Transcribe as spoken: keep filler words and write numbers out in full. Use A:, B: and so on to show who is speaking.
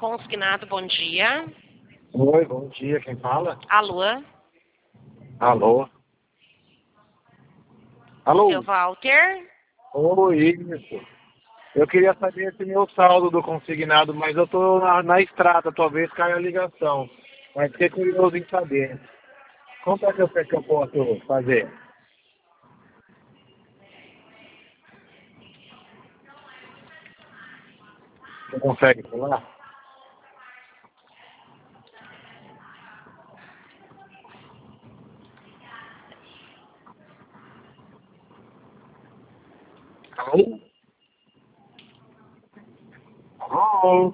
A: consignado, bom dia.
B: Oi, bom dia, quem fala?
A: Alô?
B: Alô? Alô?
A: Seu Walter?
B: Oi, isso. Eu queria saber esse meu saldo do consignado, mas eu tô na, na estrada, talvez caia a ligação. Mas fiquei curioso em saber. Quanto é que eu sei que eu posso fazer? Você consegue falar? Alô? Alô?